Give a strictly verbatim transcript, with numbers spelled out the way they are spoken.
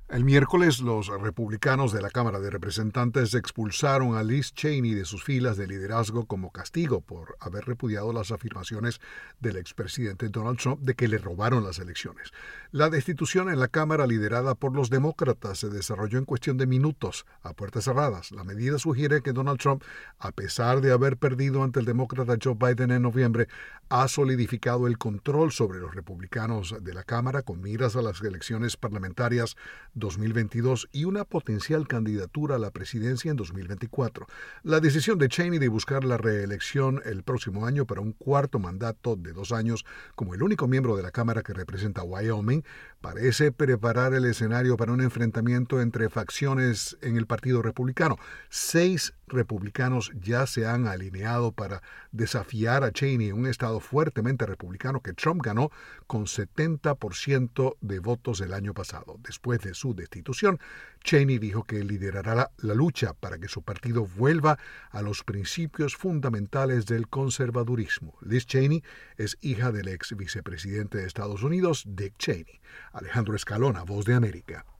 El miércoles, los republicanos de la Cámara de Representantes expulsaron a Liz Cheney de sus filas de liderazgo como castigo por haber repudiado las afirmaciones del expresidente Donald Trump de que le robaron las elecciones. La destitución en la Cámara, liderada por los demócratas, se desarrolló en cuestión de minutos, a puertas cerradas. La medida sugiere que Donald Trump, a pesar de haber perdido ante el demócrata Joe Biden en noviembre, ha solidificado el control sobre los republicanos de la Cámara con miras a las elecciones parlamentarias dos mil veintidós y una potencial candidatura a la presidencia en dos mil veinticuatro. La decisión de Cheney de buscar la reelección el próximo año para un cuarto mandato de dos años como el único miembro de la Cámara que representa Wyoming parece preparar el escenario para un enfrentamiento entre facciones en el Partido Republicano. Seis republicanos ya se han alineado para desafiar a Cheney en un estado fuertemente republicano que Trump ganó con setenta por ciento de votos el año pasado. Después de su destitución, Cheney dijo que liderará la, la lucha para que su partido vuelva a los principios fundamentales del conservadurismo. Liz Cheney es hija del ex vicepresidente de Estados Unidos, Dick Cheney. Alejandro Escalona, Voz de América.